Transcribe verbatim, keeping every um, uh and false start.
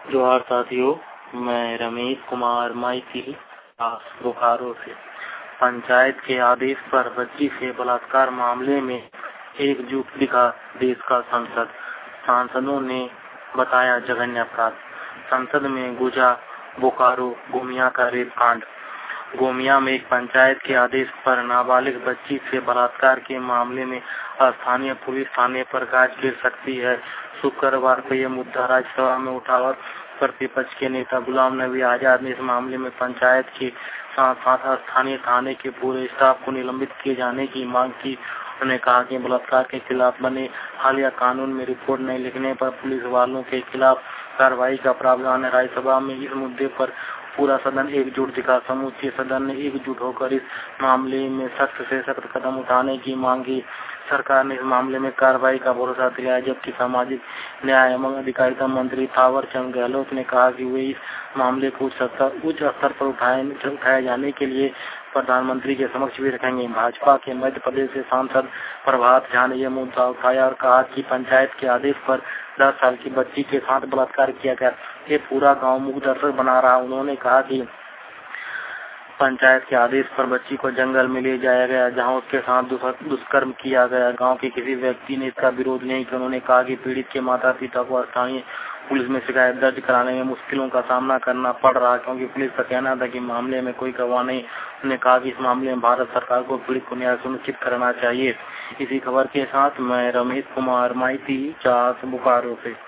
जोहार साथियों, मैं रमेश कुमार माइती बोकारो से। पंचायत के आदेश पर बच्ची से बलात्कार मामले में एकजुट दिखा देश का संसद। सांसदों ने बताया जघन्य अपराध। संसद में गुजा बोकारो गोमिया का रेप कांड। गोमिया में एक पंचायत के आदेश पर नाबालिग बच्ची से बलात्कार के मामले में स्थानीय पुलिस थाने पर गाज गिर सकती है। शुक्रवार को यह मुद्दा राज्यसभा में उठा और प्रतिपक्ष के नेता गुलाम नबी आजाद ने इस मामले में पंचायत के साथ साथ स्थानीय थाने के पूरे स्टाफ को निलंबित किए जाने की मांग की। उन्होंने कहा कि बलात्कार के खिलाफ बने हालिया कानून में रिपोर्ट नहीं लिखने पर पुलिस वालों के खिलाफ कार्रवाई का प्रावधान है। राज्यसभा में इस मुद्दे पर पूरा सदन एकजुट दिखा। समूचे सदन ने एकजुट होकर इस मामले में सख्त से सख्त कदम उठाने की मांग की। सरकार ने इस मामले में कार्रवाई का भरोसा दिलाया, जबकि सामाजिक न्याय एवं अधिकारिता मंत्री थावर चंद गहलोत ने कहा कि वे इस मामले को उच्च स्तर उच्च स्तर पर उठाए उठाए जाने के लिए प्रधानमंत्री के समक्ष भी रखेंगे। भाजपा के मध्य प्रदेश से सांसद प्रभात झा ने यह मुद्दा उठाया और कहा कि पंचायत के आदेश पर दस साल की बच्ची के साथ बलात्कार किया गया, ये पूरा गांव मुख दर्शक बना रहा। उन्होंने कहा कि पंचायत के आदेश पर बच्ची को जंगल में ले जाया गया, जहां उसके साथ दुष्कर्म किया गया। गांव के किसी व्यक्ति ने इसका विरोध नहीं किया। उन्होंने कहा कि पीड़ित के माता पिता को स्थानीय पुलिस में शिकायत दर्ज कराने में मुश्किलों का सामना करना पड़ रहा, क्योंकि पुलिस का कहना था कि मामले में कोई गवाह नहीं। उन्होंने कहा कि इस मामले में भारत सरकार को पीड़ित को न्याय सुनिश्चित करना चाहिए। इसी खबर के साथ मैं रमेश कुमार माइती बोकारो से।